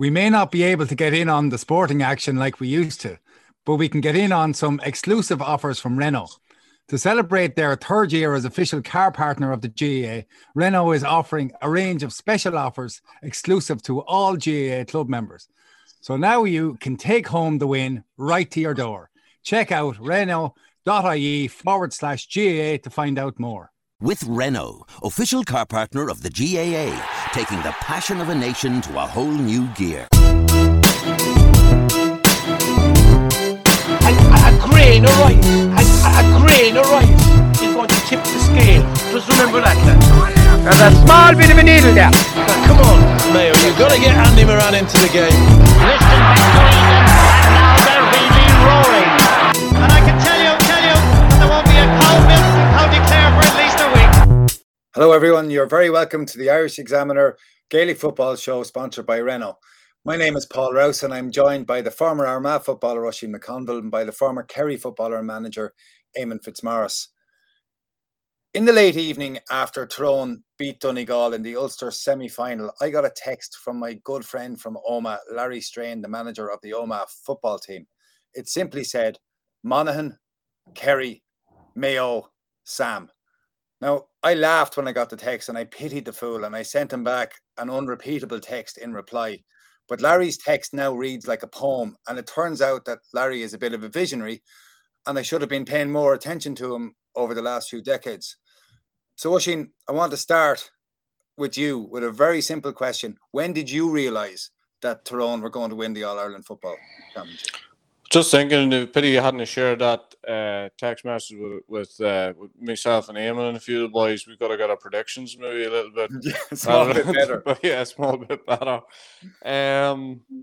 We may not be able to get in on the sporting action like we used to, but we can get in on some exclusive offers from Renault. To celebrate their third year as official car partner of the GAA, Renault is offering a range of special offers exclusive to all GAA club members. So now you can take home the win right to your door. Check out Renault.ie/GAA to find out more. With Renault, official car partner of the GAA, taking the passion of a nation to a whole new gear. A grain of rice, a grain of rice is going to tip the scale. Just remember that, lad. There's a small bit of a needle there. Come on, Mayo, you've got to get Andy Moran into the game. Listen between them, and now they're really roaring. And I can tell you, there won't be a cow milk in County Clare for at least a week. Hello everyone, you're very welcome to the Irish Examiner Gaelic Football Show sponsored by Renault. My name is Paul Rouse and I'm joined by the former Armagh footballer Oisin McConville and by the former Kerry footballer and manager Eamon Fitzmaurice. In the late evening after Tyrone beat Donegal in the Ulster semi-final, I got a text from my good friend from Omagh, Larry Strain, the manager of the Omagh football team. It simply said, Monaghan, Kerry, Mayo, Sam. Now, I laughed when I got the text and I pitied the fool and I sent him back an unrepeatable text in reply. But Larry's text now reads like a poem, and it turns out that Larry is a bit of a visionary and I should have been paying more attention to him over the last few decades. So, Oisin, I want to start with you with a very simple question. When did you realise that Tyrone were going to win the All-Ireland Football Championship? Just thinking, the pity you hadn't shared that text message with myself and Eamon and a few of the boys. We've got to get our predictions maybe a little bit. Yeah, a small bit better. But yeah, a small bit better. I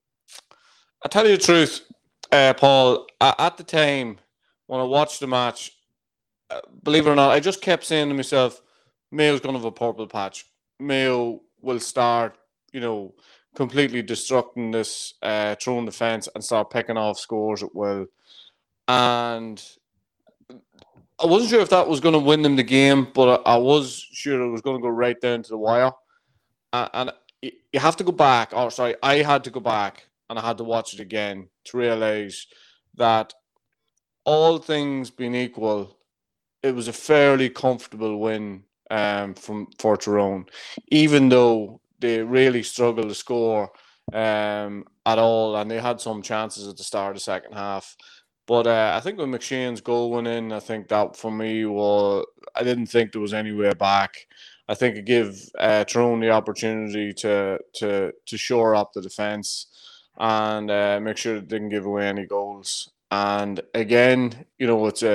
tell you the truth, Paul, at the time when I watched the match, believe it or not, I just kept saying to myself, Mayo's going to have a purple patch. Mayo will start, completely destructing this Tyrone defence and start picking off scores at will. And I wasn't sure if that was going to win them the game, but I was sure it was going to go right down to the wire. And you have to go back. I had to go back and I had to watch it again to realise that all things being equal, it was a fairly comfortable win for Tyrone, even though they really struggled to score at all, and they had some chances at the start of the second half. But I think when McShane's goal went in, I think that for me I didn't think there was any way back. I think it gave Tyrone the opportunity to shore up the defence and make sure it didn't give away any goals. And again, it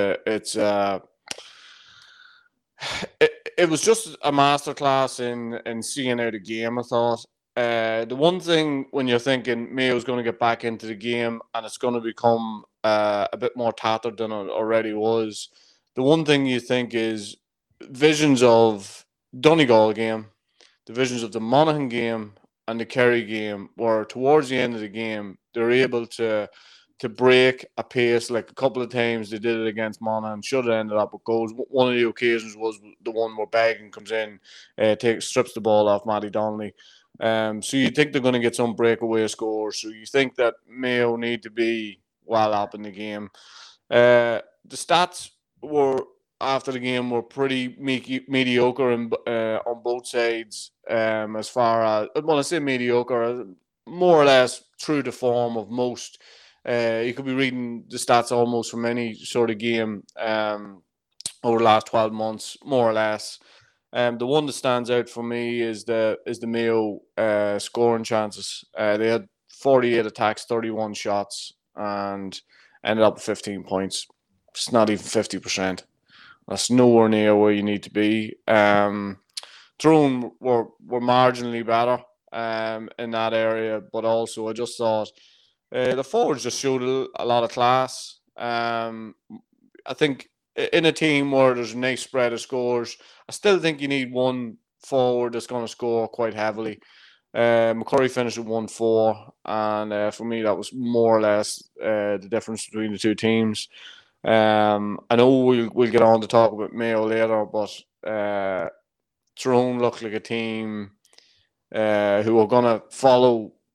was just a masterclass in seeing out a game, I thought. The one thing when you're thinking Mayo's going to get back into the game and it's going to become a bit more tattered than it already was, the one thing you think is visions of Donegal game, the visions of the Monaghan game and the Kerry game, where towards the end of the game, they're able to break a pace. Like a couple of times they did it against Monaghan, should have ended up with goals. One of the occasions was the one where Bagan comes in, strips the ball off Matty Donnelly. So you think they're going to get some breakaway scores. So you think that Mayo need to be well up in the game. The stats after the game were pretty mediocre on both sides. As far as, I say mediocre, more or less true to form of most. You could be reading the stats almost from any sort of game over the last 12 months, more or less. The one that stands out for me is the Mayo scoring chances. They had 48 attacks, 31 shots, and ended up with 15 points. It's not even 50%. That's nowhere near where you need to be. Tyrone were marginally better in that area, but also I just thought the forwards just showed a lot of class. I think in a team where there's a nice spread of scores, I still think you need one forward that's going to score quite heavily. McCurry finished at 1-4, and for me that was more or less the difference between the two teams. I know we'll get on to talk about Mayo later, but Tyrone looked like a team who are going to follow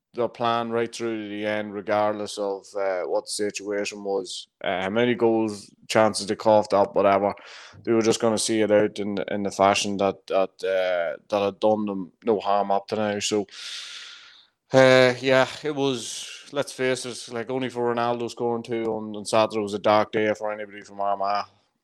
their plan right through to the end, regardless of what the situation was, how many goals, chances they coughed up, whatever. They were just going to see it out in the fashion that had done them no harm up to now. So, yeah, it was. Let's face it, like only for Ronaldo scoring 2 on Saturday was a dark day for anybody from Armagh.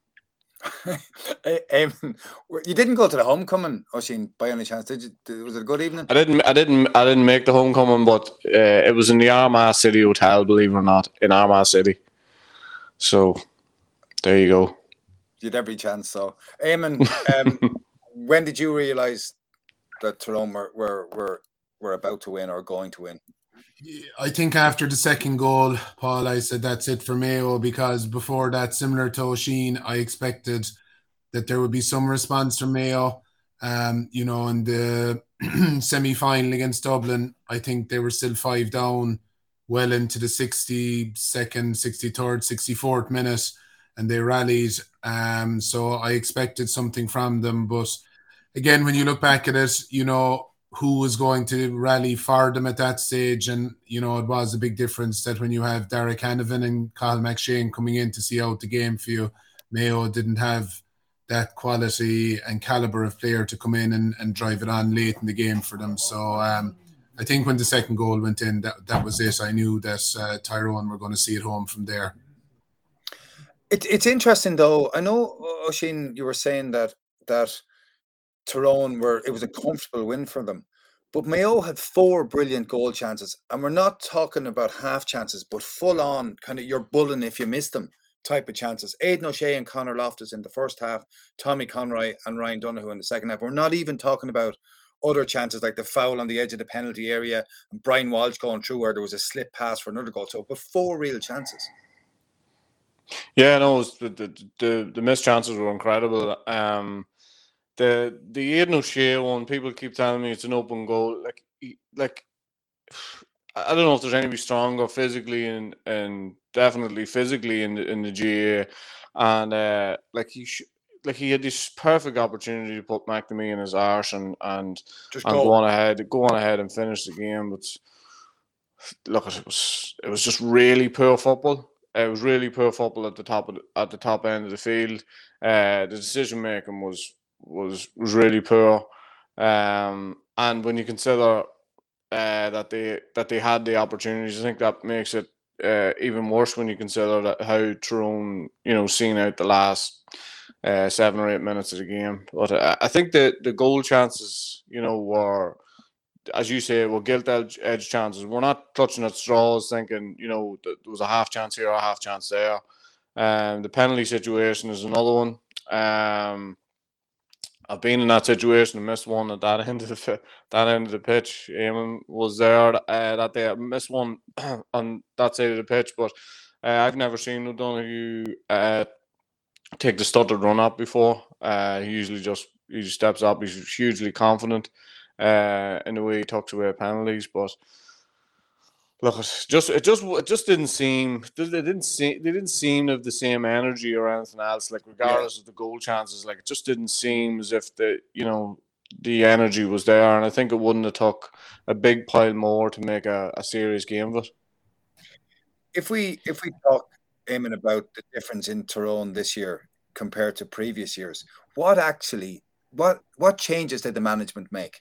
You didn't go to the homecoming, Oisín, by any chance, did you? Was it a good evening? I didn't make the homecoming, but it was in the Armagh City Hotel, believe it or not, in Armagh City. So there you go. You had every chance. So, Eamon, when did you realise that Tyrone were about to win or going to win? I think after the second goal, Paul, I said that's it for Mayo, because before that, similar to Oisín, I expected that there would be some response from Mayo. In the semi-final against Dublin, I think they were still 5 down well into the 62nd, 63rd, 64th minute, and they rallied. So I expected something from them. But again, when you look back at it, who was going to rally for them at that stage. And, it was a big difference that when you have Derek Hanavan and Cathal McShane coming in to see out the game for you, Mayo didn't have that quality and calibre of player to come in and drive it on late in the game for them. So I think when the second goal went in, that was it. I knew that Tyrone were going to see it home from there. It's interesting, though. I know, Oisín, you were saying that Tyrone it was a comfortable win for them, but Mayo had 4 brilliant goal chances, and we're not talking about half chances, but full on kind of you're bulling if you miss them type of chances. Aidan O'Shea and Conor Loftus in the first half, Tommy Conroy and Ryan Donoghue in the second half. We're not even talking about other chances like the foul on the edge of the penalty area and Brian Walsh going through where there was a slip pass for another goal. So, but 4 real chances. Yeah, no, the missed chances were incredible. The Aidan O'Shea one, people keep telling me it's an open goal. Like I don't know if there's anybody stronger physically and definitely physically in the GAA, and he had this perfect opportunity to put McNamee in his arse and go on ahead and finish the game. But look, it was just really poor football. It was really poor football at the top end of the field. The decision making was really poor, and when you consider that they had the opportunities, I think that makes it even worse when you consider that how Tyrone seen out the last 7 or 8 minutes of the game. But I think the goal chances were, as you say, were gilt edge chances. We're not clutching at straws thinking there was a half chance here or a half chance there. The penalty situation is another one. I've been in that situation and missed one at that end of the pitch. Eamon was there that day. I missed one on that side of the pitch, but I've never seen O'Donoghue take the stuttered run up before. He usually just steps up. He's hugely confident in the way he tucks away penalties, but. Look, it just didn't seem. They didn't seem to have the same energy or anything else. Like regardless of the goal chances, like it just didn't seem as if the energy was there. And I think it wouldn't have took a big pile more to make a serious game of it. If we talk, Eamon, about the difference in Tyrone this year compared to previous years, what changes did the management make?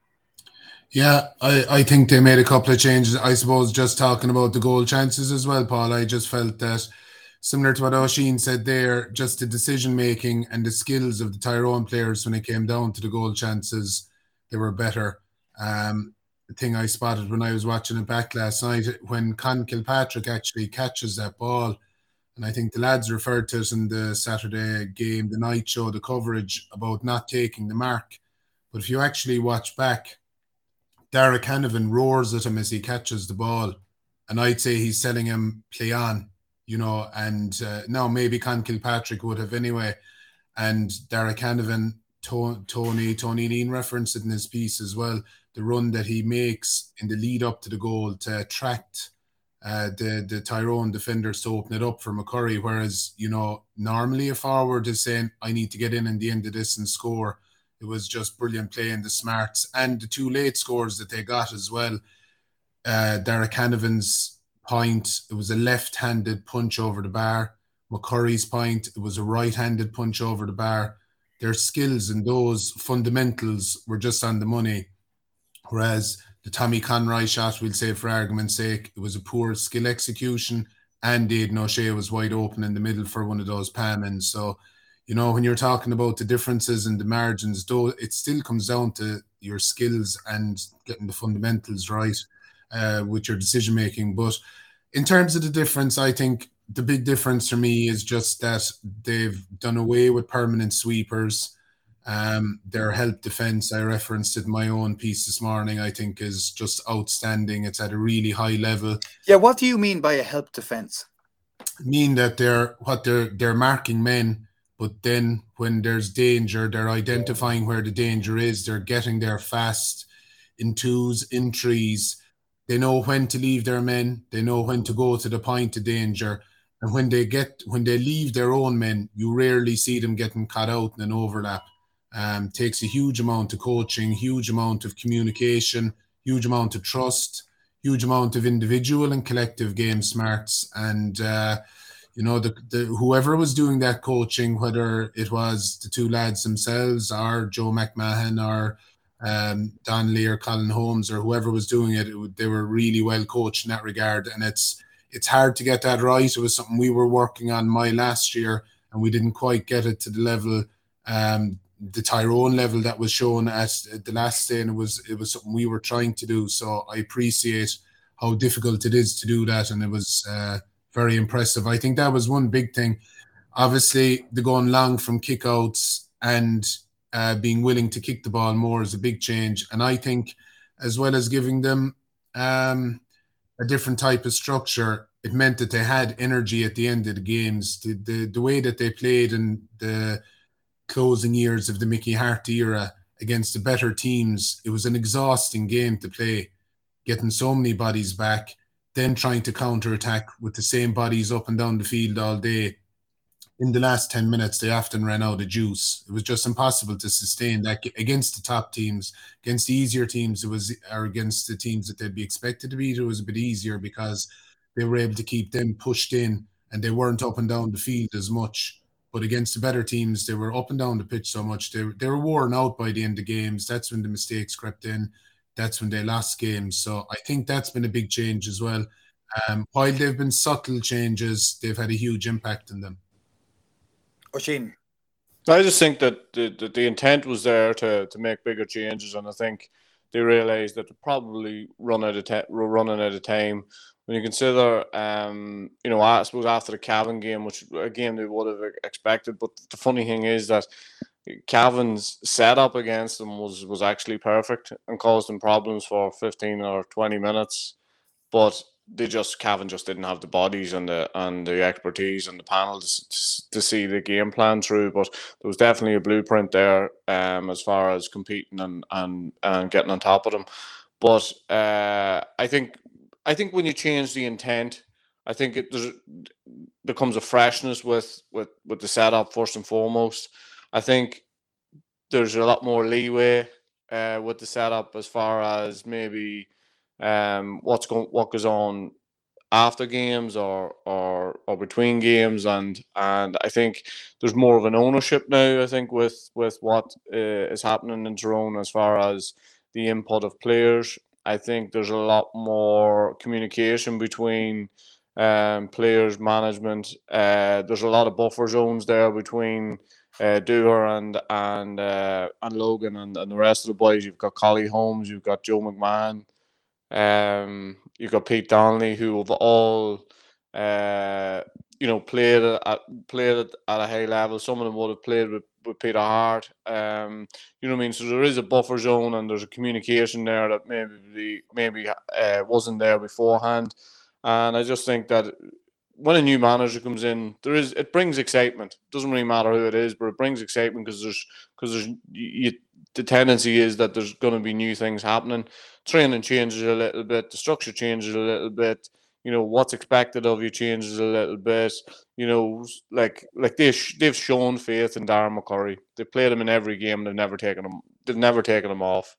Yeah, I think they made a couple of changes. I suppose just talking about the goal chances as well, Paul, I just felt that similar to what Oisín said there, just the decision-making and the skills of the Tyrone players when it came down to the goal chances, they were better. The thing I spotted when I was watching it back last night, when Con Kilpatrick actually catches that ball, and I think the lads referred to it in the Saturday game, the night show, the coverage about not taking the mark. But if you actually watch back, Derek Hanavan roars at him as he catches the ball, and I'd say he's telling him play on, and now maybe Con Kilpatrick would have anyway, and Derek Hanavan, Tony Dean referenced it in his piece as well, the run that he makes in the lead up to the goal to attract the Tyrone defenders to open it up for McCurry, whereas normally a forward is saying I need to get in the end of this and score. It was just brilliant play in the smarts and the 2 late scores that they got as well. Derek Hannivan's point, it was a left-handed punch over the bar. McCurry's point, it was a right-handed punch over the bar. Their skills and those fundamentals were just on the money. Whereas the Tommy Conroy shot, we'll say for argument's sake, it was a poor skill execution, and Aidan O'Shea was wide open in the middle for one of those palm-ins. So, you know, when you're talking about the differences and the margins, though, it still comes down to your skills and getting the fundamentals right with your decision making. But in terms of the difference, I think the big difference for me is just that they've done away with permanent sweepers. Their help defense, I referenced it in my own piece this morning, I think is just outstanding. It's at a really high level. Yeah, what do you mean by a help defense? I mean that they're marking men, but then when there's danger, they're identifying where the danger is. They're getting there fast in twos, in threes. They know when to leave their men. They know when to go to the point of danger. And when they leave their own men, you rarely see them getting caught out in an overlap. Takes a huge amount of coaching, huge amount of communication, huge amount of trust, huge amount of individual and collective game smarts. And, you know, whoever was doing that coaching, whether it was the two lads themselves or Joe McMahon or Donnelly or Colin Holmes or whoever was doing it, they were really well coached in that regard. And it's hard to get that right. It was something we were working on last year, and we didn't quite get it to the level, the Tyrone level that was shown at the last day, and it was something we were trying to do. So I appreciate how difficult it is to do that, and it was very impressive. I think that was one big thing. Obviously, the going long from kickouts and being willing to kick the ball more is a big change. And I think, as well as giving them a different type of structure, it meant that they had energy at the end of the games. The way that they played in the closing years of the Mickey Hart era against the better teams, it was an exhausting game to play, getting so many bodies back, then trying to counter-attack with the same bodies up and down the field all day. In the last 10 minutes, they often ran out of juice. It was just impossible to sustain that against the top teams. Against the easier teams, or against the teams that they'd be expected to beat, it was a bit easier because they were able to keep them pushed in and they weren't up and down the field as much. But against the better teams, they were up and down the pitch so much. They were worn out by the end of games. That's when the mistakes crept in. That's when they lost games. So I think that's been a big change as well. While they've been subtle changes, they've had a huge impact on them. Oisín. I just think that the intent was there to make bigger changes, and I think they realised that they're probably running out of time. When you consider, you know, I suppose after the Cavan game, which a game they would have expected, but the funny thing is that Cavan's setup against them was actually perfect and caused them problems for 15 or 20 minutes, but Cavan just didn't have the bodies and the expertise and the panel to see the game plan through. But there was definitely a blueprint there as far as competing and getting on top of them. But I think when you change the intent, I think there becomes a freshness with the setup first and foremost. I think there's a lot more leeway with the setup as far as maybe what goes on after games or between games, and I think there's more of an ownership now. I think with what is happening in Tyrone as far as the input of players. I think there's a lot more communication between players, management. There's a lot of buffer zones there between Dooher and Logan and the rest of the boys. You've got Collie Holmes, you've got Joe McMahon, you've got Pete Donnelly, who have all played at a high level. Some of them would have played with Peter Hart. You know what I mean? So there is a buffer zone and there's a communication there that maybe wasn't there beforehand. And I just think that when a new manager comes in, it brings excitement. It doesn't really matter who it is, but it brings excitement because the tendency is that there's going to be new things happening. Training changes a little bit, the structure changes a little bit. You know, what's expected of you changes a little bit. You know, like they've shown faith in Darren McCurry. They played him in every game. They've never taken him off.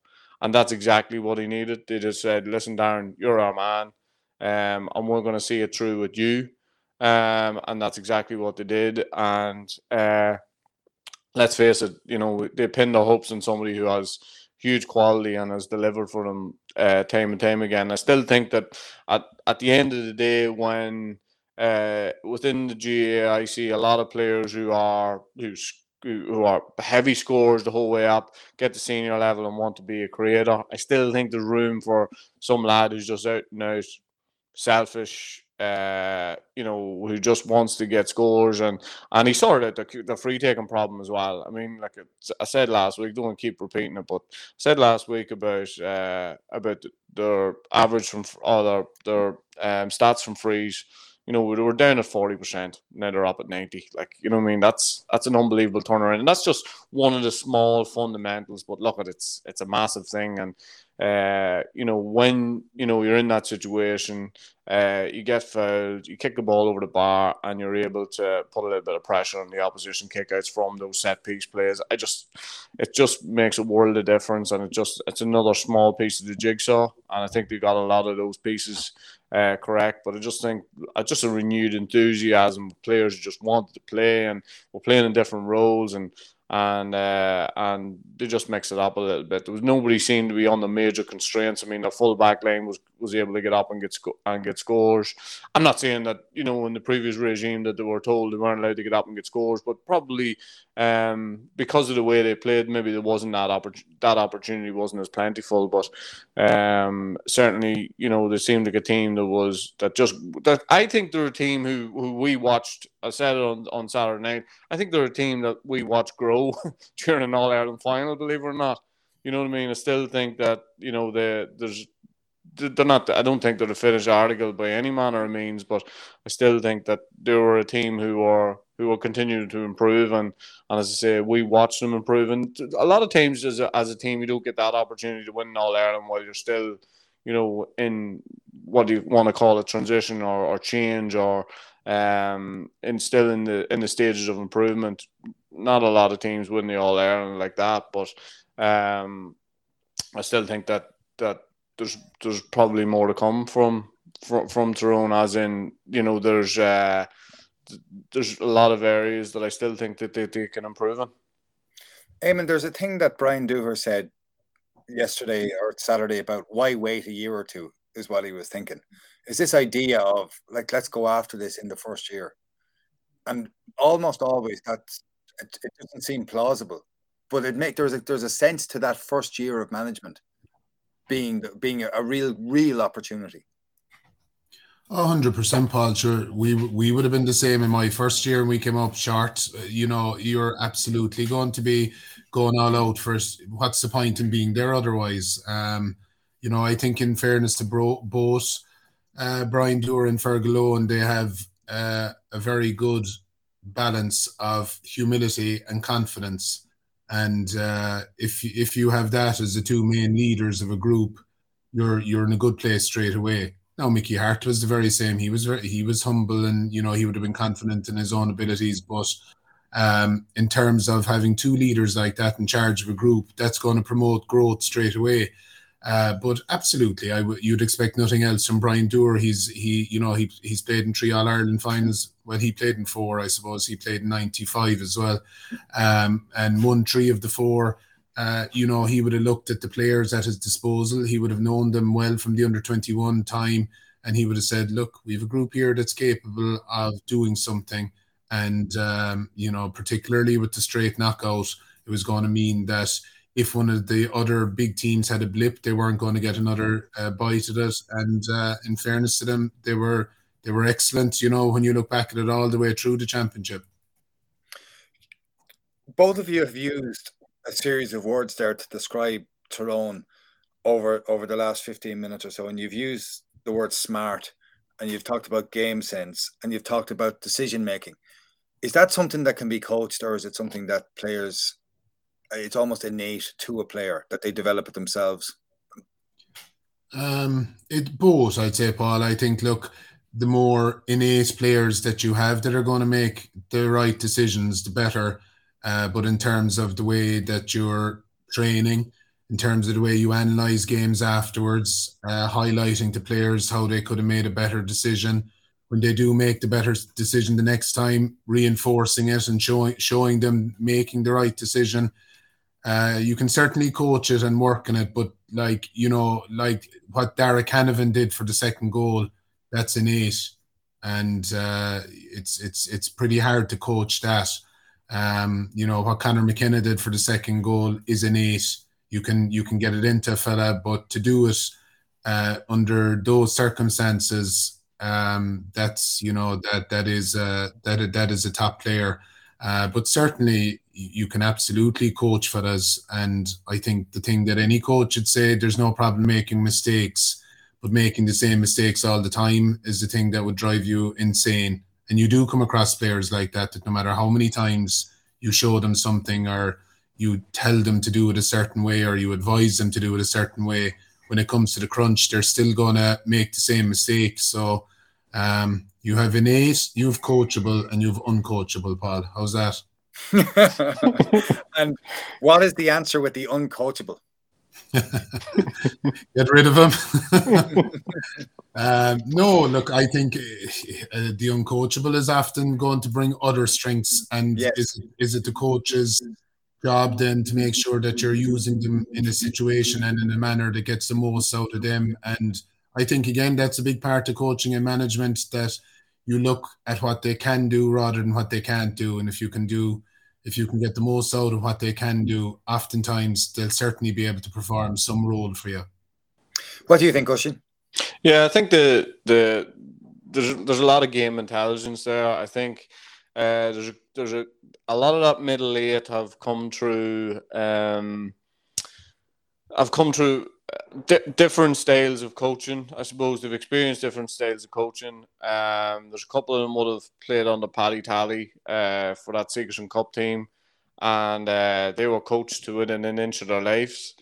And that's exactly what he needed. They just said, listen, Darren, you're our man, and we're going to see it through with you. And that's exactly what they did. And let's face it, they pinned their hopes on somebody who has huge quality and has delivered for them time and time again. I still think that at the end of the day, when within the GAA, I see a lot of players who are heavy scorers the whole way up, get to senior level and want to be a creator. I still think there's room for some lad who's just out and out selfish, who just wants to get scores, and he sorted out the free taking problem as well. I mean, like I said last week, don't want to keep repeating it, but I said last week about their average from their stats from frees. We were down at 40%. Now they're up at 90. That's an unbelievable turnaround, and that's just one of the small fundamentals. But look at it's a massive thing, and when you're in that situation, you get fouled, you kick the ball over the bar, and you're able to put a little bit of pressure on the opposition kickouts from those set piece plays. It just makes a world of difference, and it's another small piece of the jigsaw. And I think they got a lot of those pieces correct. But I just think just a renewed enthusiasm. Players just wanted to play, and were playing in different roles, and they just mix it up a little bit. There was nobody seemed to be on the major constraints. I mean, the full back line was able to get up and get scores. I'm not saying that in the previous regime that they were told they weren't allowed to get up and get scores, but probably because of the way they played, maybe there wasn't that opportunity wasn't as plentiful. But certainly, they seemed like a team that I think they're a team who we watched. I said it on Saturday night. I think they're a team that we watched grow during an All-Ireland final, believe it or not. You know what I mean? I still think that, they're not. I don't think they're the finished article by any manner of means, but I still think that they were a team who will continue to improve, and as I say, we watched them improve. And a lot of times, as a team, you don't get that opportunity to win an All-Ireland while you're still, in what do you want to call it, transition or change, or and still in the stages of improvement. Not a lot of teams win the All-Ireland like that, but I still think that there's probably more to come from Tyrone, as in, there's a lot of areas that I still think that they can improve in. Eamon, there's a thing that Brian Dooher said yesterday or Saturday about why wait a year or two is what he was thinking. Is this idea of let's go after this in the first year, and almost always it doesn't seem plausible, but there's a sense to that first year of management being a real opportunity. 100%, Paul. Sure, we would have been the same in my first year, and we came up short. You're absolutely going to be going all out first. What's the point in being there otherwise? I think in fairness to both Brian Dooher and Fergal Lohan, they have a very good balance of humility and confidence. And if you have that as the two main leaders of a group, you're in a good place straight away. Now, Mickey Hart was the very same. He was humble, and he would have been confident in his own abilities. But in terms of having two leaders like that in charge of a group, that's going to promote growth straight away. But absolutely, you'd expect nothing else from Brian Dooher. He's played in 3 All-Ireland finals. Well, he played in 4, I suppose. He played in 95 as well, and won 3 of the 4. He would have looked at the players at his disposal. He would have known them well from the under-21 time, and he would have said, look, we have a group here that's capable of doing something. And, particularly with the straight knockout, it was going to mean that if one of the other big teams had a blip, they weren't going to get another bite at it. And in fairness to them, they were excellent, when you look back at it all the way through the championship. Both of you have used a series of words there to describe Tyrone over the last 15 minutes or so, and you've used the word smart, and you've talked about game sense, and you've talked about decision making. Is that something that can be coached, or is it something that players, it's almost innate to a player that they develop it themselves? It both, I'd say, Paul. I think, look, the more innate players that you have that are going to make the right decisions, the better. But in terms of the way that you're training, in terms of the way you analyse games afterwards, highlighting to players how they could have made a better decision. When they do make the better decision the next time, reinforcing it and showing them making the right decision. You can certainly coach it and work on it, but like what Derek Hanavan did for the second goal, that's innate, and it's pretty hard to coach that. What Conor McKenna did for the second goal is innate. You can get it into a fella, but to do it under those circumstances, that's that is a top player. But certainly you can absolutely coach fellas, and I think the thing that any coach should say, there's no problem making mistakes, but making the same mistakes all the time is the thing that would drive you insane. And you do come across players like that no matter how many times you show them something or you tell them to do it a certain way or you advise them to do it a certain way, when it comes to the crunch, they're still going to make the same mistake. So you have innate, you have coachable, and you have uncoachable, Paul. How's that? And what is the answer with the uncoachable? Get rid of him. No, look, I think the uncoachable is often going to bring other strengths. And yes. Is it the coach's job then to make sure that you're using them in a situation and in a manner that gets the most out of them? And I think, again, that's a big part of coaching and management, that you look at what they can do rather than what they can't do. And if you can get the most out of what they can do, oftentimes they'll certainly be able to perform some role for you. What do you think, Oisín? Yeah, I think there's a lot of game intelligence there. I think there's a lot of that middle eight have come through. Different styles of coaching. I suppose they've experienced different styles of coaching. There's a couple of them would have played under Paddy Tally for that Sigerson Cup team, and they were coached to within an inch of their lives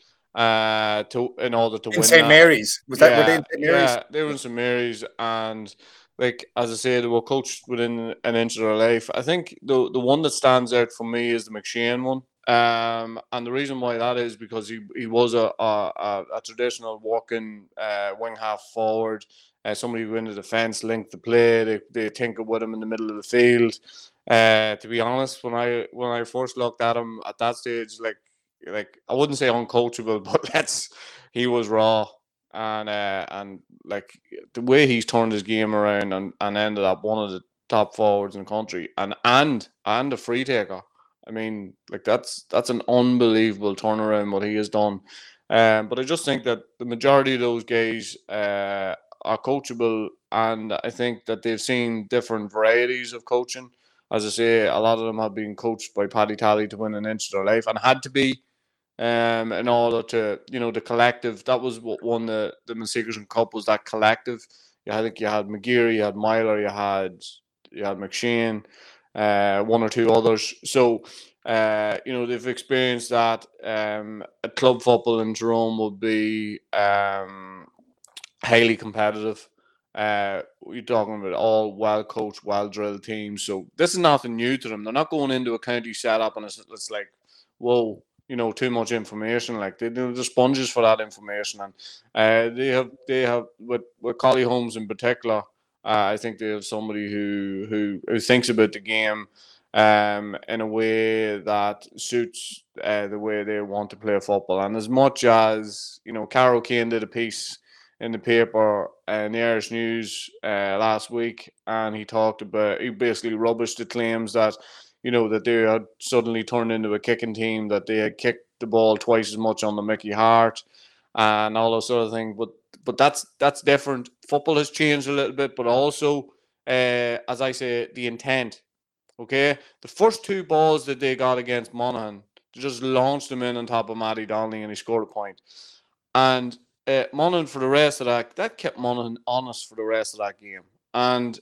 in order to win. In St. Mary's, were they in St. Mary's? Yeah, they were in St. Mary's, and like as I say, they were coached within an inch of their life. I think the one that stands out for me is the McShane one. And the reason why that is because he was a traditional walking wing half forward, somebody who in the defence, linked the play. They tinkered with him in the middle of the field. To be honest, when I first looked at him at that stage, like I wouldn't say uncoachable, but he was raw, and like the way he's turned his game around and ended up one of the top forwards in the country, and a free taker. I mean, like that's an unbelievable turnaround what he has done. But I just think that the majority of those guys are coachable, and I think that they've seen different varieties of coaching. As I say, a lot of them have been coached by Paddy Tally to win an inch of their life, and had to be in order to, the collective. That was what won the Sigerson Cup, was that collective. I think you had McGeary, you had Myler, you had McShane. One or two others. So, they've experienced that. A club football in Tyrone would be highly competitive. You're talking about all well-coached, well-drilled teams. So this is nothing new to them. They're not going into a county setup and it's like, whoa, too much information. Like they're sponges for that information. And they have with Collie Holmes in particular. I think they have somebody who thinks about the game in a way that suits the way they want to play football. And as much as, Carol Kane did a piece in the paper in the Irish News last week, and he basically rubbished the claims that, that they had suddenly turned into a kicking team, that they had kicked the ball twice as much on the Mickey Hart and all those sort of things. But that's different. Football has changed a little bit, but also, as I say, the intent. Okay, the first two balls that they got against Monaghan, they just launched them in on top of Matty Donnelly, and he scored a point. And Monaghan, for the rest of that kept Monaghan honest for the rest of that game. And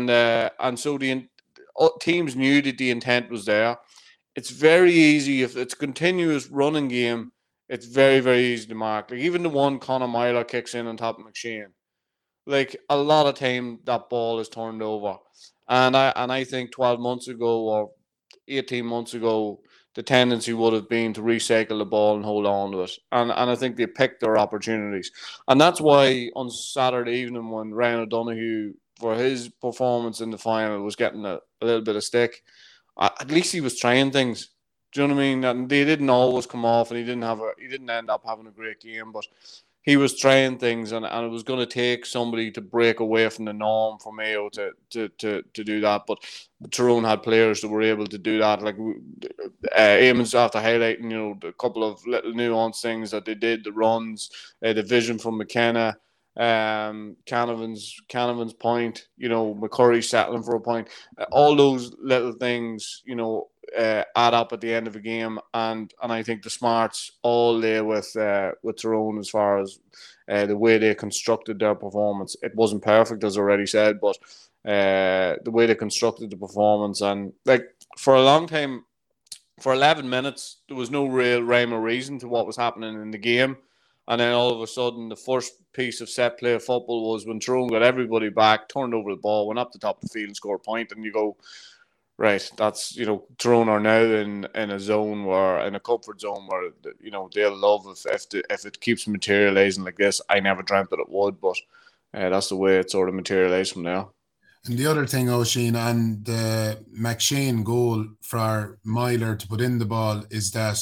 so the teams knew that the intent was there. It's very easy if it's a continuous running game. It's very, very easy to mark. Like even the one Conor Myler kicks in on top of McShane. Like a lot of time that ball is turned over. And I think 12 months ago or 18 months ago, the tendency would have been to recycle the ball and hold on to it. And I think they picked their opportunities. And that's why on Saturday evening when Ryan O'Donoghue, for his performance in the final, was getting a little bit of stick, at least he was trying things. Do you know what I mean? And they didn't always come off, and he didn't end up having a great game, but he was trying things, and it was going to take somebody to break away from the norm for Mayo to do that. But Tyrone had players that were able to do that. Like Eamon's after highlighting, a couple of little nuanced things that they did, the runs, the vision from McKenna, Canavan's point, McCurry settling for a point, all those little things, add up at the end of a game, and I think the smarts all lay with Tyrone as far as the way they constructed their performance. It wasn't perfect, as already said, but the way they constructed the performance, and like for a long time, for 11 minutes, there was no real rhyme or reason to what was happening in the game. And then all of a sudden, the first piece of set play of football was when Tyrone got everybody back, turned over the ball, went up the top of the field and scored a point. And you go, right, that's, Tyrone are now in a zone in a comfort zone where, they'll love if it keeps materialising like this. I never dreamt that it would, but that's the way it sort of materialised from now. And the other thing, Oisín, on the McShane goal for Myler to put in the ball is that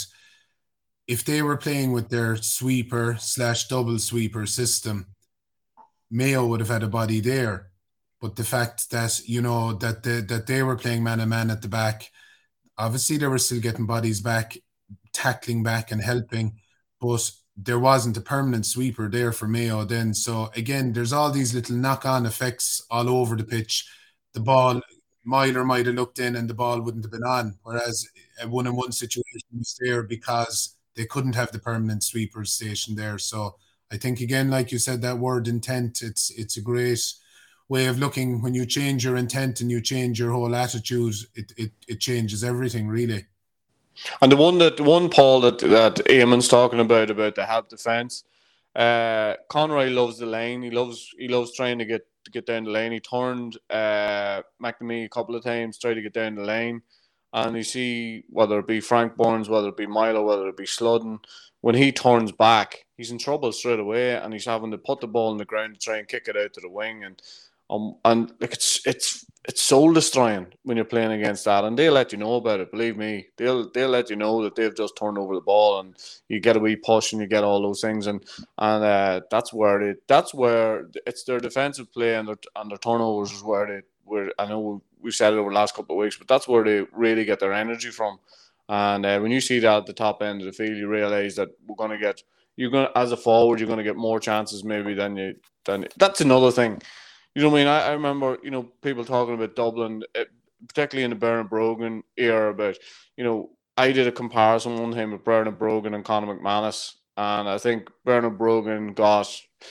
if they were playing with their sweeper/double sweeper system, Mayo would have had a body there. But the fact that, that they were playing man-to-man at the back, obviously they were still getting bodies back, tackling back and helping, but there wasn't a permanent sweeper there for Mayo then. So again, there's all these little knock-on effects all over the pitch. The ball, Myler might have looked in and the ball wouldn't have been on, whereas a one-on-one situation was there because they couldn't have the permanent sweeper station there. So I think, again, like you said, that word intent, it's a great way of looking. When you change your intent and you change your whole attitude, it changes everything, really. And the one Paul that Eamon's talking about the help defence, Conroy loves the lane. He loves trying to get down the lane. He turned McNamee a couple of times, tried to get down the lane. And you see, whether it be Frank Burns, whether it be Milo, whether it be Sludden, when he turns back, he's in trouble straight away, and he's having to put the ball on the ground to try and kick it out to the wing, and like it's soul destroying when you're playing against that, and they'll let you know about it. Believe me, they'll let you know that they've just turned over the ball, and you get a wee push, and you get all those things, and that's where it's their defensive play and their turnovers is where I know we've said it over the last couple of weeks, but that's where they really get their energy from. And when you see that at the top end of the field, you realise that as a forward, you're going to get more chances maybe than that's another thing. You know what I mean? I remember, people talking about Dublin, particularly in the Bernard Brogan era, about, I did a comparison one time with Bernard Brogan and Conor McManus, and I think Bernard Brogan got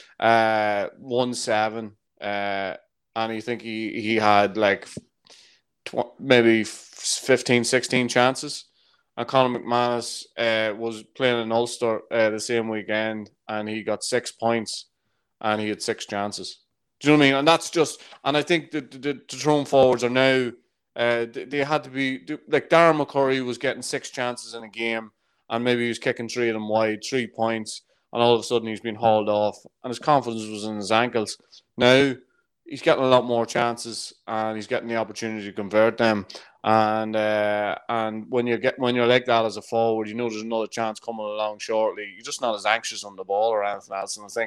1-7, and I think he had like maybe 15, 16 chances. And Conor McManus was playing in Ulster the same weekend, and he got 6 points, and he had 6 chances. Do you know what I mean? And that's just, and I think the Tyrone forwards are now, they had to be, like Darren McCurry was getting 6 chances in a game, and maybe he was kicking 3 of them wide, 3 points, and all of a sudden he's been hauled off, and his confidence was in his ankles. Now, he's getting a lot more chances, and he's getting the opportunity to convert them. And when you're like that as a forward, there's another chance coming along shortly. You're just not as anxious on the ball or anything else. And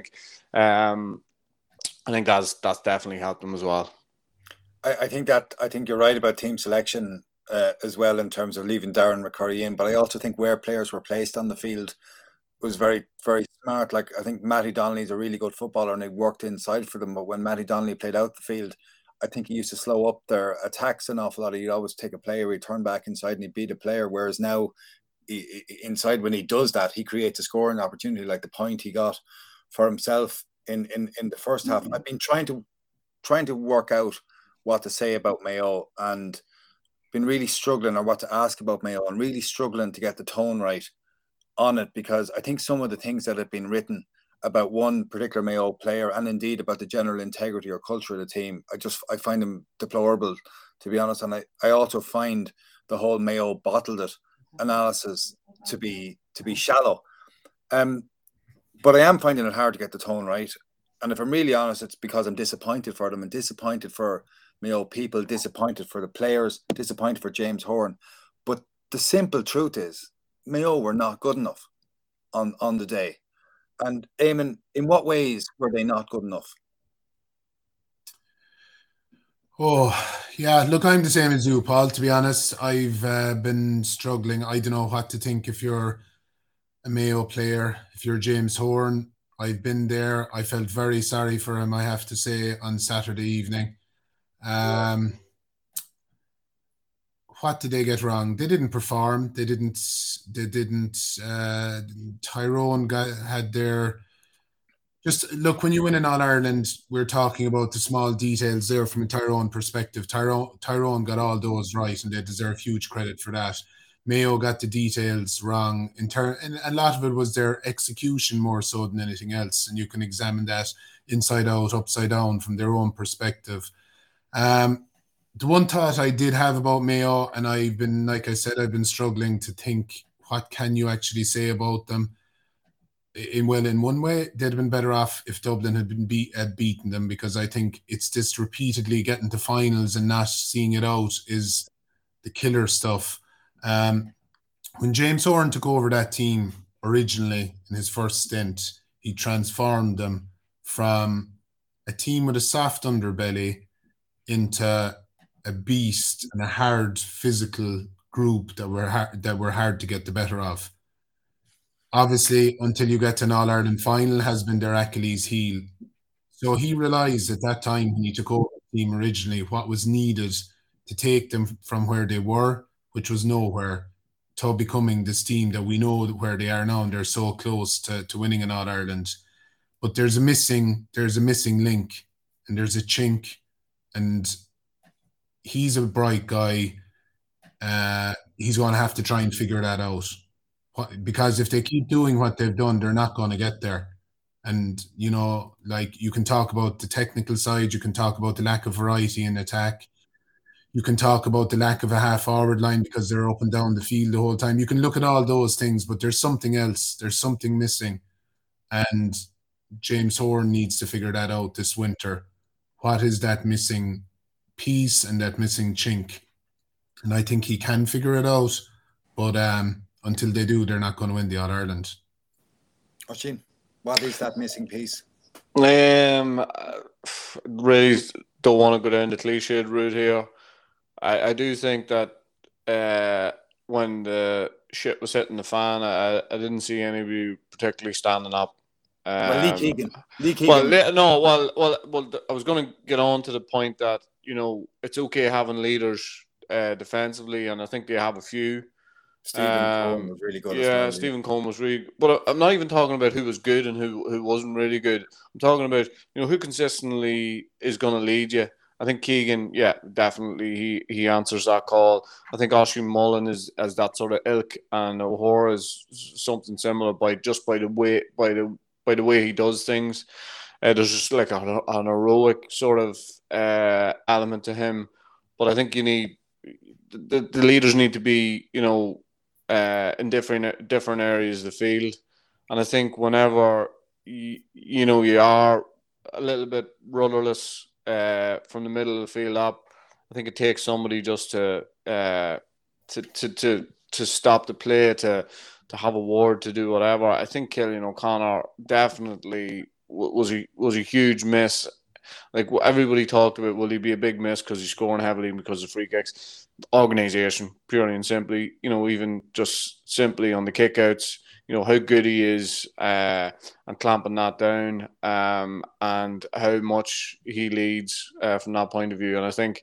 I think that's definitely helped them as well. I think you're right about team selection as well, in terms of leaving Darren McCurry in. But I also think where players were placed on the field was very, very smart. Like, I think Matty Donnelly's a really good footballer, and he worked inside for them. But when Matty Donnelly played out the field, I think he used to slow up their attacks an awful lot. He'd always take a player, he'd turn back inside and he'd beat a player. Whereas now, inside, when he does that, he creates a scoring opportunity, like the point he got for himself in the first half. I've been trying to work out what to say about Mayo, and been really struggling, or what to ask about Mayo, and really struggling to get the tone right on it, because I think some of the things that have been written about one particular Mayo player, and indeed about the general integrity or culture of the team, I find them deplorable, to be honest. And I also find the whole Mayo bottled it analysis to be shallow. But I am finding it hard to get the tone right. And if I'm really honest, it's because I'm disappointed for them and disappointed for Mayo people, disappointed for the players, disappointed for James Horan. But the simple truth is, Mayo were not good enough on the day. And Eamon, in what ways were they not good enough? Oh, yeah, look, I'm the same as you, Paul, to be honest. I've been struggling. I don't know what to think if you're a Mayo player, if you're James Horan. I've been there. I felt very sorry for him, I have to say, on Saturday evening. What did they get wrong? They didn't perform. They didn't. Tyrone had their. Just look, when you win in All-Ireland, we're talking about the small details there from a Tyrone perspective. Tyrone got all those right, and they deserve huge credit for that. Mayo got the details wrong, and a lot of it was their execution more so than anything else, and you can examine that inside out, upside down from their own perspective. The one thought I did have about Mayo, and I've been, like I said, I've been struggling to think, what can you actually say about them? In one way, they'd have been better off if Dublin had beaten them, because I think it's just repeatedly getting to finals and not seeing it out is the killer stuff. When James Horan took over that team originally in his first stint, he transformed them from a team with a soft underbelly into a beast and a hard physical group that were hard to get the better of. Obviously, until you get to an All-Ireland final has been their Achilles heel. So he realised at that time when he took over the team originally what was needed to take them from where they were, which was nowhere, to becoming this team that we know where they are now, and they're so close to winning an All-Ireland. But there's a missing link, and there's a chink, and he's a bright guy. He's going to have to try and figure that out. Because if they keep doing what they've done, they're not going to get there. And, you know, like, you can talk about the technical side, you can talk about the lack of variety in attack, you can talk about the lack of a half-forward line because they're up and down the field the whole time. You can look at all those things, but there's something else. There's something missing. And James Horan needs to figure that out this winter. What is that missing piece and that missing chink? And I think he can figure it out, but until they do, they're not going to win the All-Ireland. Oisín, what is that missing piece? Really don't want to go down the cliched route here. I do think that when the shit was hitting the fan, I didn't see anybody particularly standing up. Lee Keegan. Well, I was going to get on to the point that, you know, it's okay having leaders defensively, and I think they have a few. Stephen Cohen was really good. Yeah, Stephen Cohen was really good. But I'm not even talking about who was good and who wasn't really good. I'm talking about, you know, who consistently is going to lead you. I think Keegan, yeah, definitely he answers that call. I think Oisín Mullin is as that sort of ilk, and O'Hara is something similar by the way he does things. There's just like an heroic sort of element to him. But I think you need the leaders need to be, you know, in different areas of the field. And I think whenever you know you are a little bit rudderless from the middle of the field up, I think it takes somebody just to stop the play, to have a word, to do whatever. I think Cillian O'Connor definitely was a huge miss. Like, everybody talked about, will he be a big miss because he's scoring heavily because of free kicks? Organisation, purely and simply, you know, even just simply on the kickouts, you know, how good he is and clamping that down, and how much he leads from that point of view. And I think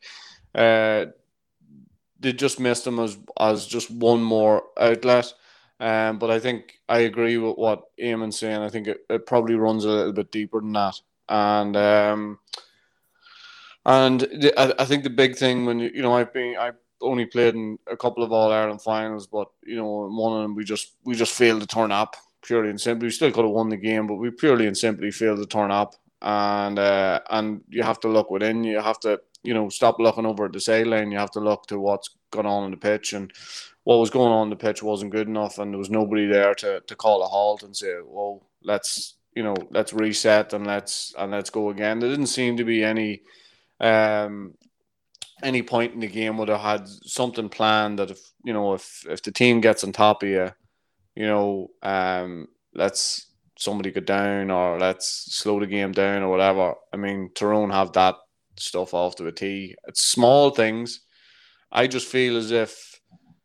they just missed him as just one more outlet. But I think I agree with what Eamon's saying. I think it probably runs a little bit deeper than that. And I think the big thing, when you know, I've only played in a couple of All-Ireland finals, but you know, in one of them we just failed to turn up, purely and simply. We still could have won the game, but we purely and simply failed to turn up. and you have to look within. You have to, stop looking over at the sideline. You have to look to what's going on the pitch, and what was going on the pitch wasn't good enough, and there was nobody there to call a halt and say, well, let's reset and let's go again. There didn't seem to be any point in the game where they had something planned that if the team gets on top of you, let's somebody go down or let's slow the game down or whatever. I mean, Tyrone have that stuff off to a T. It's small things. I just feel as if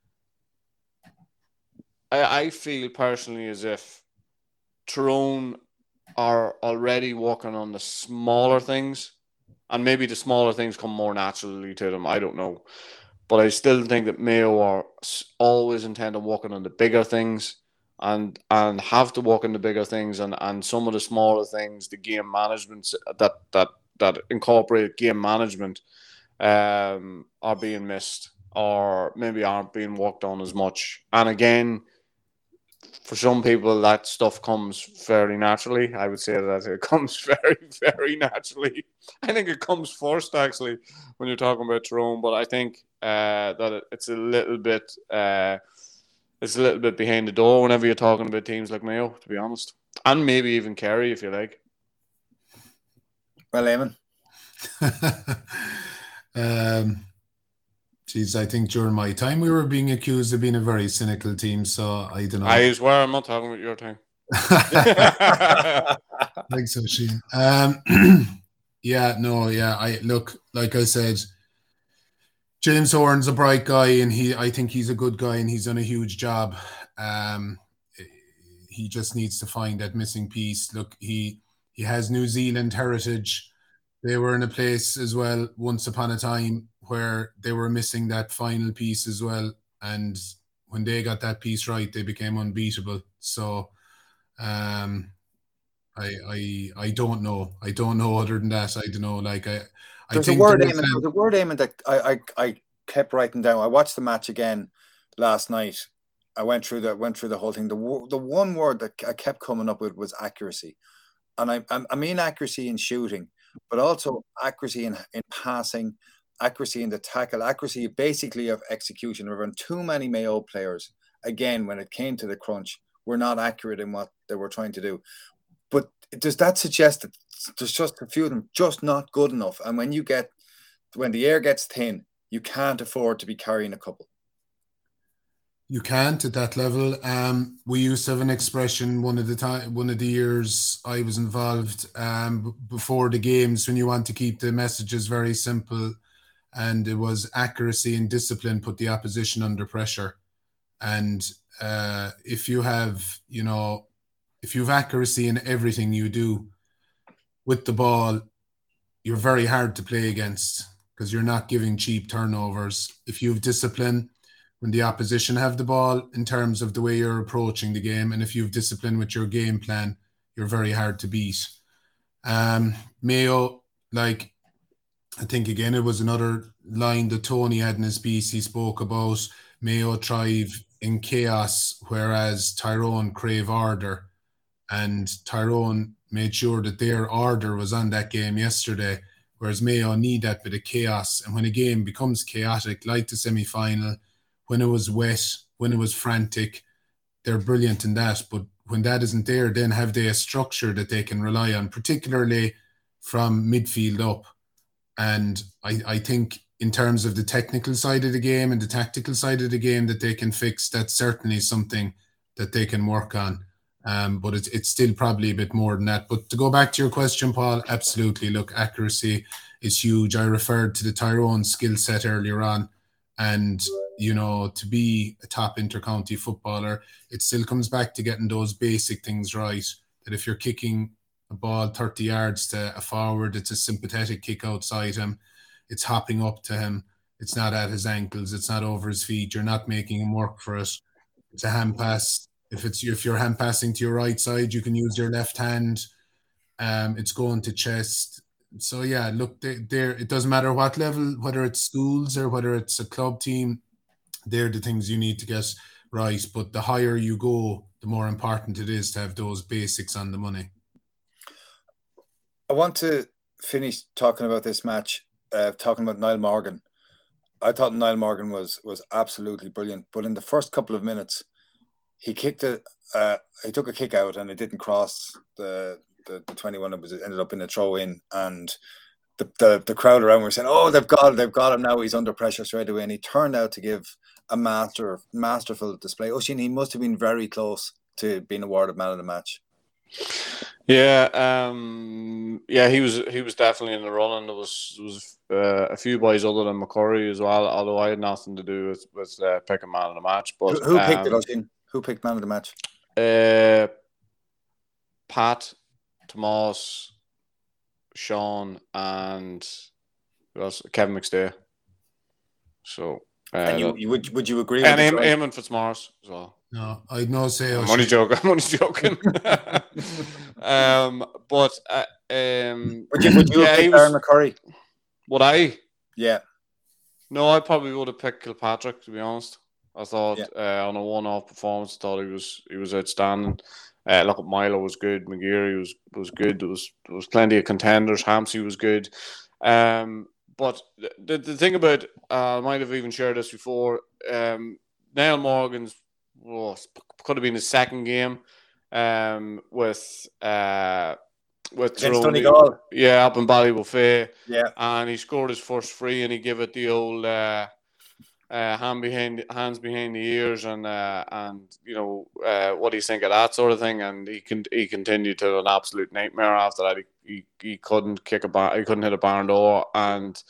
I feel personally as if Tyrone are already working on the smaller things, and maybe the smaller things come more naturally to them. I don't know. But I still think that Mayo are always intent on working on the bigger things and have to work on the bigger things, and some of the smaller things, the game management that incorporate game management are being missed or maybe aren't being worked on as much. And again, for some people, that stuff comes fairly naturally. I would say that it comes very, very naturally. I think it comes first, actually, when you're talking about Tyrone. But I think that it's a little bit behind the door whenever you're talking about teams like Mayo, to be honest, and maybe even Kerry, if you like. Well, Eamon. Geez, I think during my time we were being accused of being a very cynical team, so I don't know. I swear I'm not talking about your time. Thanks, Oisin. Look, like I said, James Horan's a bright guy, and I think he's a good guy, and he's done a huge job. He just needs to find that missing piece. Look, he has New Zealand heritage. They were in a place as well once upon a time where they were missing that final piece as well, and when they got that piece right, they became unbeatable. So, I don't know. I don't know other than that. I don't know. Like there's a word, Eamon, that I kept writing down. I watched the match again last night. I went through the whole thing. The one word that I kept coming up with was accuracy, and I mean accuracy in shooting, but also accuracy in passing, accuracy in the tackle, accuracy basically of execution. There were too many Mayo players, again, when it came to the crunch, were not accurate in what they were trying to do. But does that suggest that there's just a few of them just not good enough? And when the air gets thin, you can't afford to be carrying a couple. You can't at that level. We used to have an expression one of the years I was involved before the games, when you want to keep the messages very simple, and it was accuracy and discipline put the opposition under pressure. And if you have accuracy in everything you do with the ball, you're very hard to play against because you're not giving cheap turnovers. If you have discipline when the opposition have the ball in terms of the way you're approaching the game, and if you have discipline with your game plan, you're very hard to beat. Mayo, like, I think again it was another line that Tony had in his piece. He spoke about Mayo thrive in chaos, whereas Tyrone crave order. And Tyrone made sure that their order was on that game yesterday, whereas Mayo need that bit of chaos. And when a game becomes chaotic, like the semi-final, when it was wet, when it was frantic, they're brilliant in that. But when that isn't there, then have they a structure that they can rely on, particularly from midfield up. And I think in terms of the technical side of the game and the tactical side of the game that they can fix, that's certainly something that they can work on. But it's still probably a bit more than that. But to go back to your question, Paul, absolutely. Look, accuracy is huge. I referred to the Tyrone skill set earlier on. And, to be a top intercounty footballer, it still comes back to getting those basic things right. That if you're kicking a ball 30 yards to a forward, it's a sympathetic kick outside him. It's hopping up to him. It's not at his ankles. It's not over his feet. You're not making him work for it. It's a hand pass. If you're hand passing to your right side, you can use your left hand. It's going to chest. So yeah, look, there. It doesn't matter what level, whether it's schools or whether it's a club team. They're the things you need to get right. But the higher you go, the more important it is to have those basics on the money. I want to finish talking about this match, talking about Niall Morgan. I thought Niall Morgan was absolutely brilliant, but in the first couple of minutes, he kicked it. He took a kick out and it didn't cross the 21. It ended up in a throw in, and the crowd around were saying, "Oh, they've got him now. He's under pressure straight away." And he turned out to give a masterful display. Oisín, he must have been very close to being awarded man of the match. Yeah, he was definitely in the running. There was a few boys other than McCurry as well, although I had nothing to do with picking man of the match. But who picked it, Oisín? Who picked man of the match? Pat, Tomas, Sean, and Kevin McStay. So, and would you agree? And Eamon Fitzmaurice as well. No, I'd no say. I'm only joking. But would you pick Aaron McCurry? Would I? Yeah. No, I probably would have picked Kilpatrick, to be honest. I thought on a one-off performance, I thought he was outstanding. Look, Milo was good. McGeary was good. There was plenty of contenders. Hampsey was good. But the thing about, I might have even shared this before, Niall Morgan's could have been his second game with Donegal. Yeah, up in Ballybuffet. Yeah. And he scored his first free and he gave it the old hands behind the ears and what do you think of that sort of thing? And he continued to an absolute nightmare after that. He couldn't hit a barn door, and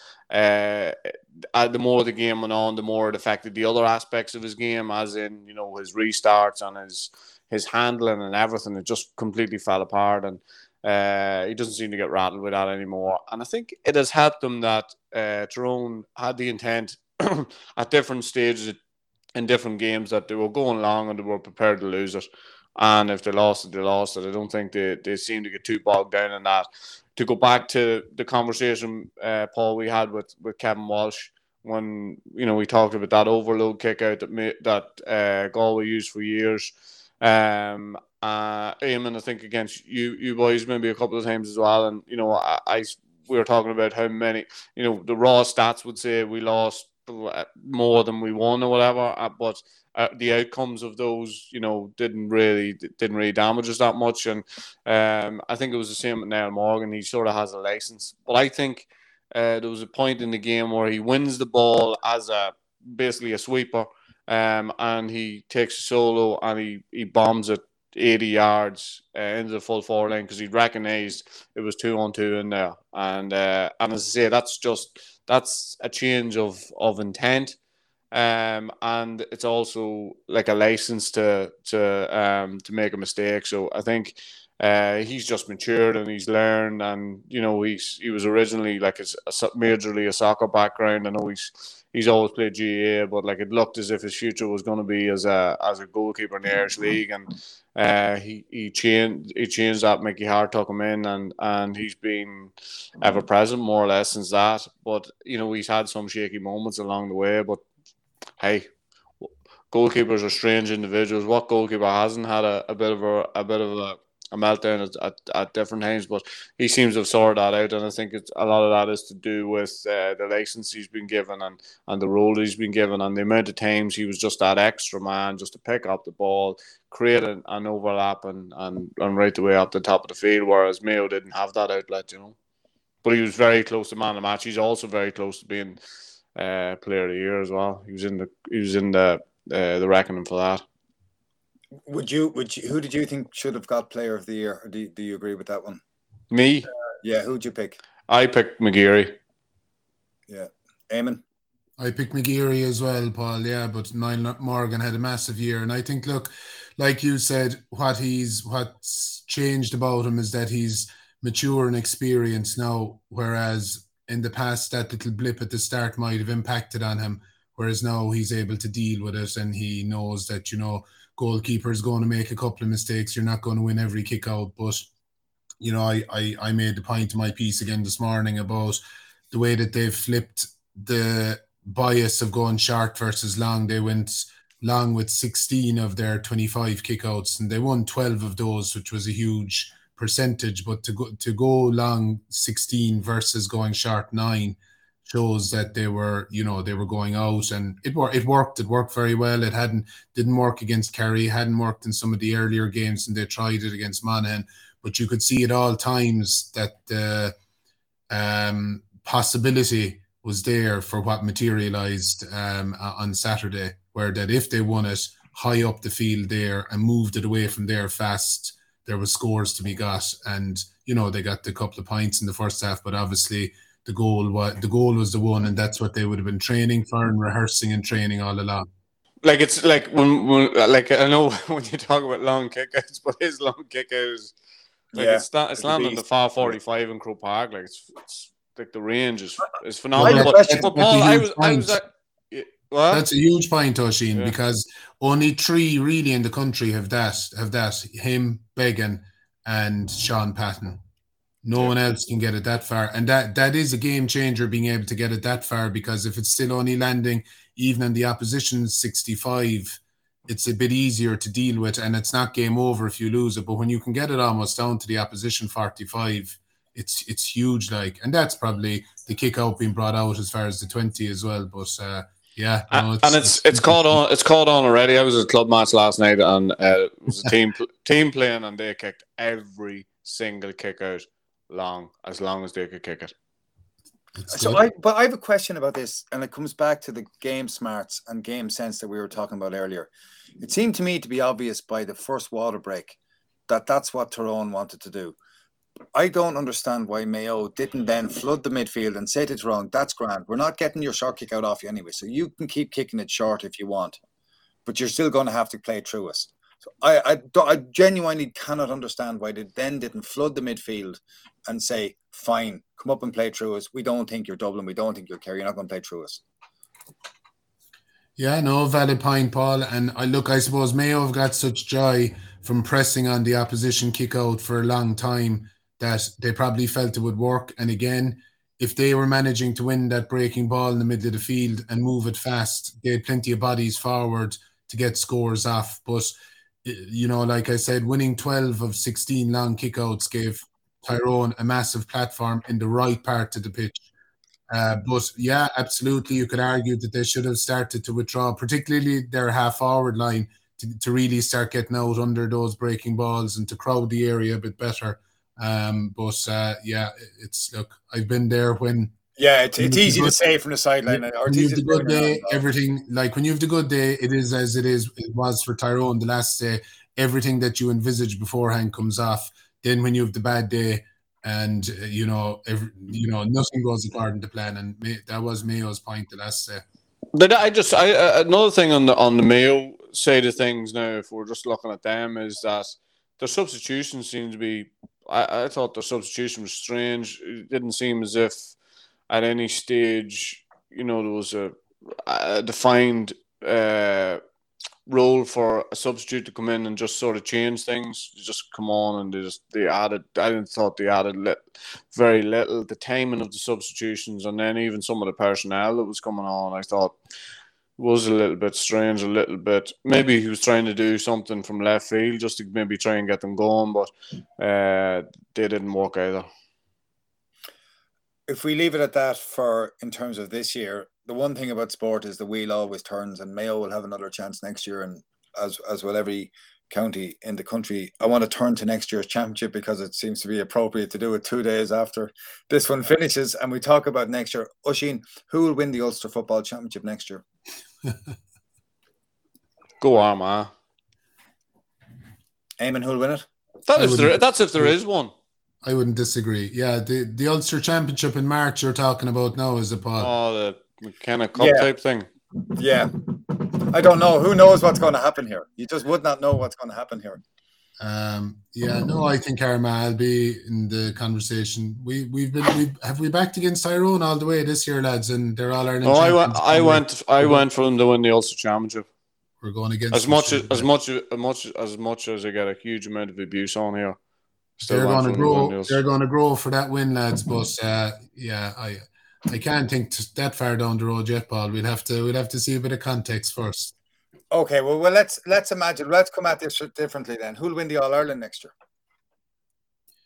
the more the game went on, the more it affected the other aspects of his game, as in his restarts and his handling and everything. It just completely fell apart, and he doesn't seem to get rattled with that anymore. And I think it has helped him that Tyrone had the intent at different stages in different games that they were going long and they were prepared to lose it. And if they lost it, they lost it. I don't think they seem to get too bogged down in that. To go back to the conversation, Paul, we had with Kevin Walsh when we talked about that overload kick out that Galway used for years. Eamon, I think against you boys maybe a couple of times as well. And we were talking about how many the raw stats would say we lost more than we won or whatever, but the outcomes of those didn't really damage us that much. And I think it was the same with Niall Morgan. He sort of has a license, but I think there was a point in the game where he wins the ball as basically a sweeper, and he takes a solo and he bombs it 80 yards into the full forward line because he recognised it was 2-on-2 in there. And as I say, that's a change of intent, and it's also like a license to make a mistake. So I think he's just matured and he's learned, and he was originally like majorly a soccer background. I know he's always played GAA, but like it looked as if his future was going to be as a goalkeeper in the Irish League, and he changed that. Mickey Hart took him in, and he's been ever present more or less since that. But he's had some shaky moments along the way. But hey, goalkeepers are strange individuals. What goalkeeper hasn't had a bit of a meltdown at different times? But he seems to have sorted that out, and I think a lot of that is to do with the license he's been given and the role he's been given, and the amount of times he was just that extra man just to pick up the ball, create an overlap and right the way up the top of the field, whereas Mayo didn't have that outlet, But he was very close to man of the match. He's also very close to being player of the year as well. He was in the reckoning for that. Who did you think should have got player of the year? Or do you agree with that one? Me? Yeah, who'd you pick? I picked McGeary. Yeah. Eamon? I picked McGeary as well, Paul, yeah, but Niall Morgan had a massive year. And I think, look, like you said, what's changed about him is that he's mature and experienced now, whereas in the past that little blip at the start might have impacted on him, whereas now he's able to deal with it and he knows that, goalkeeper is going to make a couple of mistakes. You're not going to win every kick out. But, I made the point in my piece again this morning about the way that they've flipped the bias of going short versus long. They went long with 16 of their 25 kickouts and they won 12 of those, which was a huge percentage, but to go long 16 versus going short 9 shows that they were going out, and it worked very well. It didn't work against Kerry, hadn't worked in some of the earlier games, and they tried it against Monaghan, but you could see at all times that the possibility was there for what materialized on Saturday, where that if they won it high up the field there and moved it away from there fast, there was scores to be got, and they got the couple of points in the first half, but obviously the goal was the one, and that's what they would have been training for and rehearsing and training all along. Like, it's like when like, I know when you talk about long kickouts, but his long kickouts, like, it's landing the far 45 in Croke Park. Like, it's like the range is phenomenal. But Paul, I was well, that's a huge point, Oisín, because only 3 really in the country have that. Him, Beggan, and Sean Patton. No one else can get it that far, and that is a game changer, being able to get it that far, because if it's still only landing even in the opposition's 65, it's a bit easier to deal with, and it's not game over if you lose it. But when you can get it almost down to the opposition 45, it's huge. Like, and that's probably the kick out being brought out as far as the 20 as well. But it's caught on already. I was at a club match last night, and it was a team playing, and they kicked every single kick out as long as they could kick it. But I have a question about this, and it comes back to the game smarts and game sense that we were talking about earlier. It seemed to me to be obvious by the first water break that that's what Tyrone wanted to do. I don't understand why Mayo didn't then flood the midfield and say to Tyrone, that's grand, we're not getting your short kick out off you anyway, so you can keep kicking it short if you want, but you're still going to have to play through us. So I genuinely cannot understand why they then didn't flood the midfield and say, fine, come up and play through us. We don't think you're Dublin. We don't think you're Kerry. You're not going to play through us. Yeah, no, valid point, Paul. And I suppose Mayo have got such joy from pressing on the opposition kick out for a long time that they probably felt it would work. And again, if they were managing to win that breaking ball in the middle of the field and move it fast, they had plenty of bodies forward to get scores off. But like I said, winning 12 of 16 long kickouts gave Tyrone a massive platform in the right part of the pitch. But yeah, absolutely, you could argue that they should have started to withdraw, particularly their half-forward line, to really start getting out under those breaking balls and to crowd the area a bit better. Look, I've been there when... Yeah, it's easy to say from the sideline. When you have the good day, everything, like when you have the good day, it is as it was for Tyrone the last day. Everything that you envisage beforehand comes off. Then when you have the bad day and, nothing goes according to plan. And that was Mayo's point the last day. But another thing on the Mayo side of things now, if we're just looking at them, is that their substitution seems to be... I thought their substitution was strange. It didn't seem as if at any stage, there was a defined role for a substitute to come in and just sort of change things. They just come on and they added. I thought they added very little. The timing of the substitutions, and then even some of the personnel that was coming on, I thought was a little bit strange. A little bit. Maybe he was trying to do something from left field just to maybe try and get them going, but they didn't work either. If we leave it at that in terms of this year, the one thing about sport is the wheel always turns, and Mayo will have another chance next year, and as will every county in the country. I want to turn to next year's championship because it seems to be appropriate to do it 2 days after this one finishes, and we talk about next year. Oisín, who will win the Ulster Football Championship next year? Go Armagh. Eamon, who'll win it? That's if there is one. I wouldn't disagree. Yeah, the Ulster Championship in March you're talking about now, is it, Paul? Oh, the McKenna Cup type thing. Yeah. I don't know. Who knows what's going to happen here? You just would not know what's going to happen here. I think Armagh will be in the conversation. Have we backed against Tyrone all the way this year, lads, and they're all Ireland. I went for them to win the Ulster Championship. We're going against as much as I get a huge amount of abuse on here. They're going to grow. They're going to grow for that win, lads. But I can't think that far down the road yet, Paul. We'll have to see a bit of context first. Okay, well let's imagine. Let's come at this differently then. Who'll win the All Ireland next year?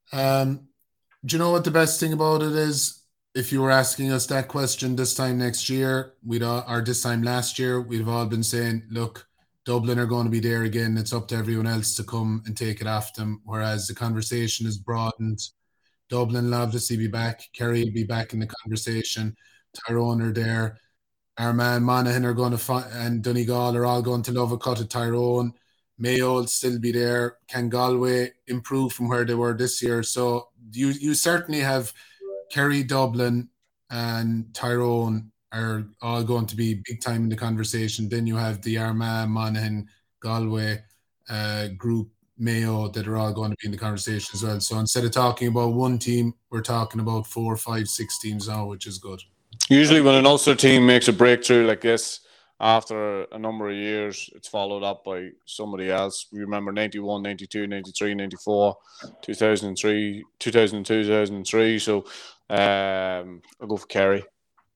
Do you know what the best thing about it is? If you were asking us that question this time next year, or this time last year, we'd have all been saying, look, Dublin are going to be there again. It's up to everyone else to come and take it off them. Whereas the conversation is broadened. Dublin will obviously be back. Kerry will be back in the conversation. Tyrone are there. Armagh and Monaghan are going to and Donegal are all going to love a cut at Tyrone. Mayo will still be there. Can Galway improve from where they were this year? So you certainly have Kerry, Dublin and Tyrone are all going to be big time in the conversation. Then you have the Armagh, Monaghan, Galway group, Mayo, that are all going to be in the conversation as well. So instead of talking about one team, we're talking about 4, 5, 6 teams now, which is good. Usually when an Ulster team makes a breakthrough like this, after a number of years, it's followed up by somebody else. We remember 91, 92, 93, 94, 2003, 2002, 2003. So I'll go for Kerry.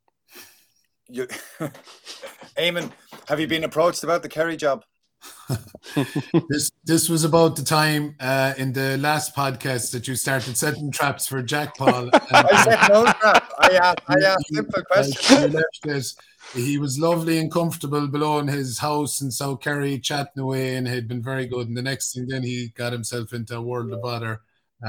Eamon, have you been approached about the Kerry job? This was about the time in the last podcast that you started setting traps for Jack Paul. I set no trap. I asked simple questions. He was lovely and comfortable below in his house in South Kerry, chatting away, and had been very good. And the next thing, then he got himself into a world of bother.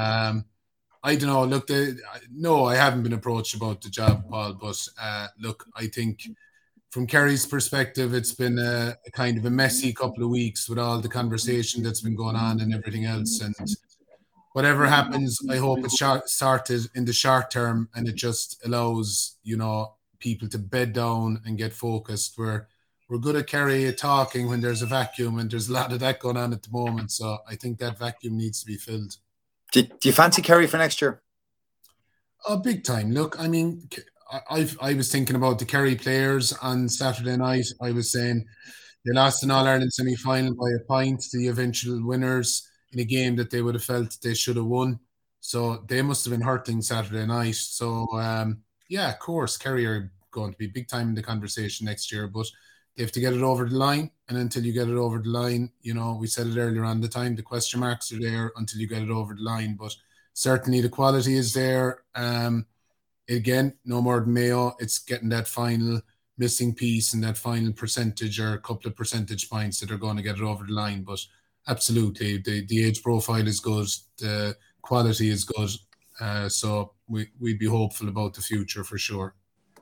I don't know. Look, no, I haven't been approached about the job, Paul. But look, I think from Kerry's perspective, it's been a kind of a messy couple of weeks with all the conversation that's been going on and everything else. And whatever happens, I hope it's started in the short term, and it just allows, people to bed down and get focused. We're good at Kerry at talking when there's a vacuum, and there's a lot of that going on at the moment. So I think that vacuum needs to be filled. Do you fancy Kerry for next year? Oh, big time. Look, I mean, I was thinking about the Kerry players on Saturday night. I was saying they lost an All-Ireland semi-final by a point to the eventual winners in a game that they would have felt they should have won. So they must have been hurting Saturday night. So, yeah, of course, Kerry are going to be big time in the conversation next year, but they have to get it over the line. And until you get it over the line, we said it earlier on the time, the question marks are there until you get it over the line. But certainly the quality is there. Again, no more than Mayo. It's getting that final missing piece and that final percentage or a couple of percentage points that are going to get it over the line. But absolutely, the age profile is good. The quality is good. So we'd be hopeful about the future for sure.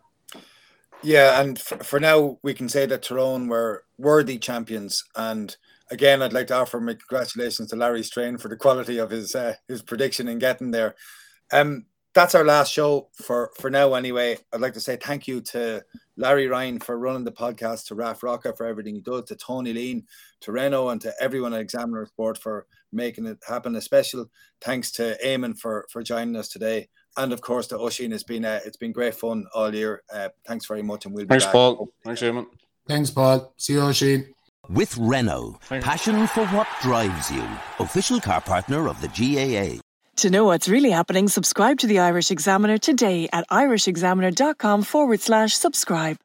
Yeah, and for now, we can say that Tyrone were worthy champions. And again, I'd like to offer my congratulations to Larry Strain for the quality of his prediction in getting there. That's our last show for now anyway. I'd like to say thank you to Larry Ryan for running the podcast, to Raf Rocca for everything he does, to Tony Lean, to Reno, and to everyone at Examiner Sport for making it happen. A special thanks to Eamon for joining us today. And of course, to Oisín. It's been great fun all year. Thanks very much, and we'll be back. Thanks, Paul. Thanks, Eamon. Thanks, Paul. See you, Oisín. With Renault, passion for what drives you. Official car partner of the GAA. To know what's really happening, subscribe to the Irish Examiner today at irishexaminer.com/subscribe.